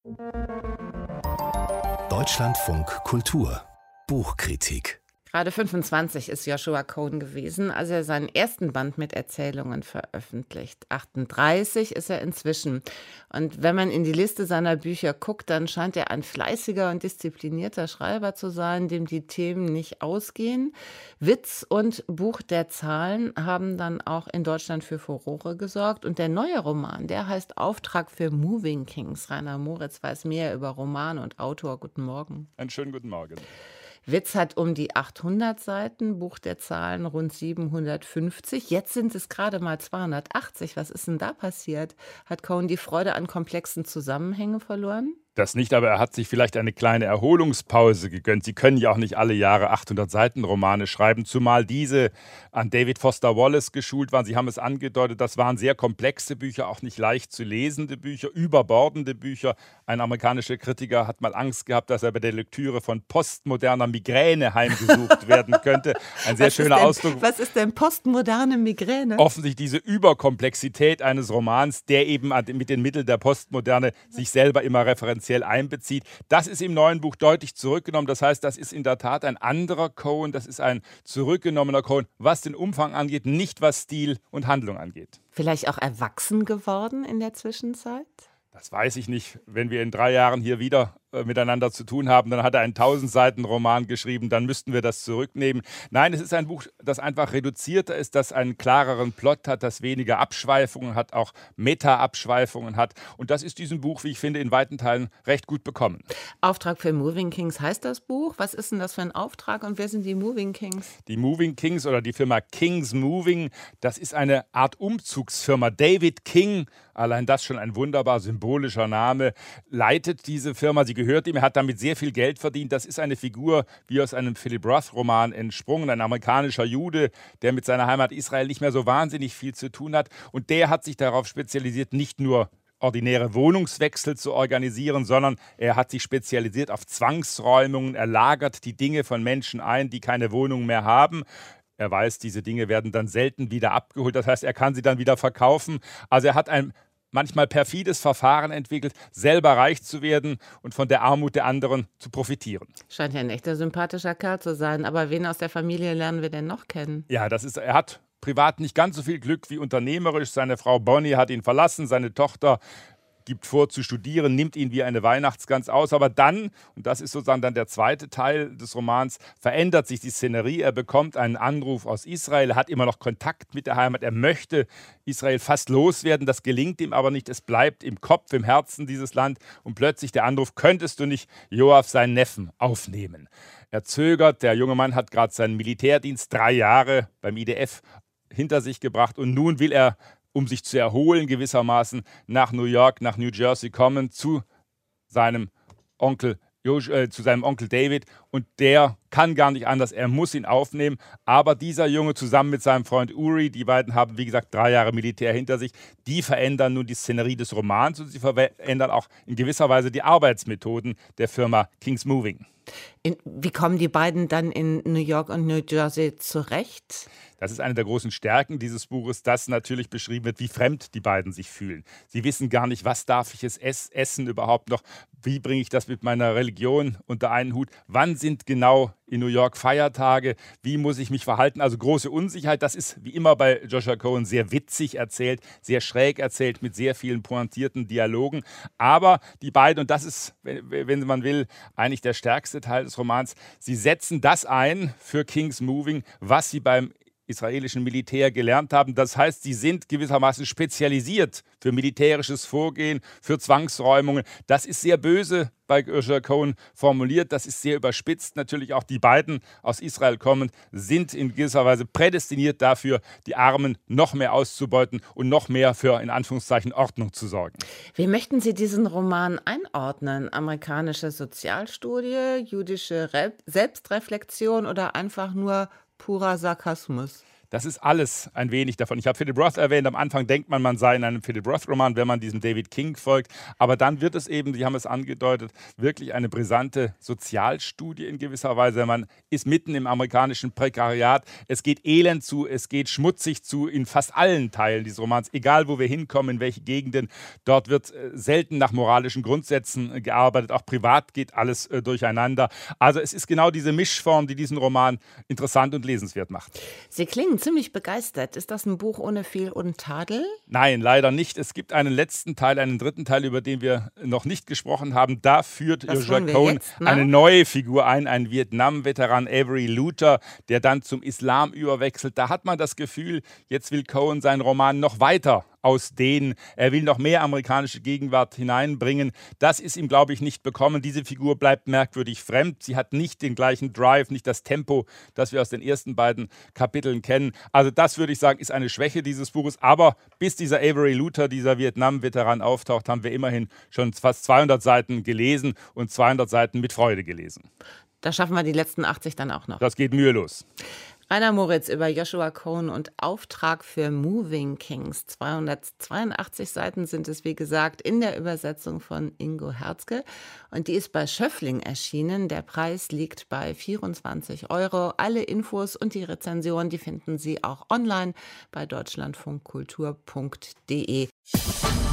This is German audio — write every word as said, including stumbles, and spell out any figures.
Deutschlandfunk Kultur Buchkritik. Gerade fünfundzwanzig ist Joshua Cohen gewesen, als er seinen ersten Band mit Erzählungen veröffentlicht. achtunddreißig ist er inzwischen. Und wenn man in die Liste seiner Bücher guckt, dann scheint er ein fleißiger und disziplinierter Schreiber zu sein, dem die Themen nicht ausgehen. Witz und Buch der Zahlen haben dann auch in Deutschland für Furore gesorgt. Und der neue Roman, der heißt Auftrag für Moving Kings. Rainer Moritz weiß mehr über Roman und Autor. Guten Morgen. Einen schönen guten Morgen. Witz hat um die achthundert Seiten, Buch der Zahlen rund siebenhundertfünfzig. Jetzt sind es gerade mal zweihundertachtzig. Was ist denn da passiert? Hat Cohen die Freude an komplexen Zusammenhängen verloren? Das nicht, aber er hat sich vielleicht eine kleine Erholungspause gegönnt. Sie können ja auch nicht alle Jahre achthundert Seiten Romane schreiben, zumal diese an David Foster Wallace geschult waren. Sie haben es angedeutet, das waren sehr komplexe Bücher, auch nicht leicht zu lesende Bücher, überbordende Bücher. Ein amerikanischer Kritiker hat mal Angst gehabt, dass er bei der Lektüre von postmoderner Migräne heimgesucht werden könnte. Ein sehr was schöner denn, Ausdruck. Was ist denn postmoderne Migräne? Offensichtlich diese Überkomplexität eines Romans, der eben mit den Mitteln der Postmoderne sich selber immer referenziert einbezieht. Das ist im neuen Buch deutlich zurückgenommen. Das heißt, das ist in der Tat ein anderer Cohen. Das ist ein zurückgenommener Cohen, was den Umfang angeht, nicht was Stil und Handlung angeht. Vielleicht auch erwachsen geworden in der Zwischenzeit? Das weiß ich nicht. Wenn wir in drei Jahren hier wieder äh, miteinander zu tun haben, dann hat er einen tausend Seiten Roman geschrieben, dann müssten wir das zurücknehmen. Nein, es ist ein Buch, das einfach reduzierter ist, das einen klareren Plot hat, das weniger Abschweifungen hat, auch Meta-Abschweifungen hat. Und das ist diesem Buch, wie ich finde, in weiten Teilen recht gut bekommen. Auftrag für Moving Kings heißt das Buch. Was ist denn das für ein Auftrag und wer sind die Moving Kings? Die Moving Kings oder die Firma Kings Moving, das ist eine Art Umzugsfirma. David King, allein das schon ein wunderbar symbolischer Name, leitet diese Firma. Sie gehört ihm, er hat damit sehr viel Geld verdient. Das ist eine Figur wie aus einem Philip Roth-Roman entsprungen, ein amerikanischer Jude, der mit seiner Heimat Israel nicht mehr so wahnsinnig viel zu tun hat. Und der hat sich darauf spezialisiert, nicht nur ordinäre Wohnungswechsel zu organisieren, sondern er hat sich spezialisiert auf Zwangsräumungen. Er lagert die Dinge von Menschen ein, die keine Wohnung mehr haben. Er weiß, diese Dinge werden dann selten wieder abgeholt. Das heißt, er kann sie dann wieder verkaufen. Also er hat ein manchmal perfides Verfahren entwickelt, selber reich zu werden und von der Armut der anderen zu profitieren. Scheint ja ein echter sympathischer Kerl zu sein. Aber wen aus der Familie lernen wir denn noch kennen? Ja, das ist, er hat privat nicht ganz so viel Glück wie unternehmerisch. Seine Frau Bonnie hat ihn verlassen, seine Tochter gibt vor zu studieren, nimmt ihn wie eine Weihnachtsgans aus. Aber dann, und das ist sozusagen dann der zweite Teil des Romans, verändert sich die Szenerie. Er bekommt einen Anruf aus Israel, er hat immer noch Kontakt mit der Heimat. Er möchte Israel fast loswerden, das gelingt ihm aber nicht. Es bleibt im Kopf, im Herzen dieses Land. Und plötzlich der Anruf, könntest du nicht Joaf, seinen Neffen, aufnehmen? Er zögert, der junge Mann hat gerade seinen Militärdienst, drei Jahre beim I D F, hinter sich gebracht. Und nun will er, um sich zu erholen gewissermaßen, nach New York, nach New Jersey kommen, zu seinem Onkel, äh, zu seinem Onkel David. Und der kann gar nicht anders, er muss ihn aufnehmen. Aber dieser Junge zusammen mit seinem Freund Uri, die beiden haben, wie gesagt, drei Jahre Militär hinter sich, die verändern nun die Szenerie des Romans und sie verändern auch in gewisser Weise die Arbeitsmethoden der Firma Kings Moving. In, wie kommen die beiden dann in New York und New Jersey zurecht? Das ist eine der großen Stärken dieses Buches, dass natürlich beschrieben wird, wie fremd die beiden sich fühlen. Sie wissen gar nicht, was darf ich es ess- essen überhaupt noch, wie bringe ich das mit meiner Religion unter einen Hut, wann sind genau in New York Feiertage, wie muss ich mich verhalten, also große Unsicherheit. Das ist wie immer bei Joshua Cohen sehr witzig erzählt, sehr schräg erzählt, mit sehr vielen pointierten Dialogen. Aber die beiden, und das ist, wenn man will, eigentlich der stärkste Teil des Romans, sie setzen das ein für Kings Moving, was sie beim israelischen Militär gelernt haben. Das heißt, sie sind gewissermaßen spezialisiert für militärisches Vorgehen, für Zwangsräumungen. Das ist sehr böse bei Joshua Cohen formuliert, das ist sehr überspitzt. Natürlich auch die beiden aus Israel kommend, sind in gewisser Weise prädestiniert dafür, die Armen noch mehr auszubeuten und noch mehr für, in Anführungszeichen, Ordnung zu sorgen. Wie möchten Sie diesen Roman einordnen? Amerikanische Sozialstudie, jüdische Re- Selbstreflexion oder einfach nur purer Sarkasmus? Das ist alles ein wenig davon. Ich habe Philip Roth erwähnt. Am Anfang denkt man, man sei in einem Philip Roth-Roman, wenn man diesem David King folgt. Aber dann wird es eben, Sie haben es angedeutet, wirklich eine brisante Sozialstudie in gewisser Weise. Man ist mitten im amerikanischen Prekariat. Es geht elend zu, es geht schmutzig zu in fast allen Teilen dieses Romans. Egal, wo wir hinkommen, in welche Gegenden. Dort wird äh, selten nach moralischen Grundsätzen äh, gearbeitet. Auch privat geht alles äh, durcheinander. Also es ist genau diese Mischform, die diesen Roman interessant und lesenswert macht. Sie klingen ziemlich begeistert. Ist das ein Buch ohne Fehl und Tadel? Nein, leider nicht. Es gibt einen letzten Teil, einen dritten Teil, über den wir noch nicht gesprochen haben. Da führt Das Joshua tun wir Cohen jetzt, ne? eine neue Figur ein, einen Vietnam-Veteran Avery Luther, der dann zum Islam überwechselt. Da hat man das Gefühl, jetzt will Cohen seinen Roman noch weiter ausdehnen. Er will noch mehr amerikanische Gegenwart hineinbringen. Das ist ihm, glaube ich, nicht bekommen. Diese Figur bleibt merkwürdig fremd. Sie hat nicht den gleichen Drive, nicht das Tempo, das wir aus den ersten beiden Kapiteln kennen. Also das, würde ich sagen, ist eine Schwäche dieses Buches. Aber bis dieser Avery Luther, dieser Vietnam-Veteran auftaucht, haben wir immerhin schon fast zweihundert Seiten gelesen und zweihundert Seiten mit Freude gelesen. Da schaffen wir die letzten achtzig dann auch noch. Das geht mühelos. Rainer Moritz über Joshua Cohen und Auftrag für Moving Kings. zweihundertzweiundachtzig Seiten sind es, wie gesagt, in der Übersetzung von Ingo Herzke. Und die ist bei Schöffling erschienen. Der Preis liegt bei vierundzwanzig Euro. Alle Infos und die Rezension, die finden Sie auch online bei deutschlandfunkkultur punkt de.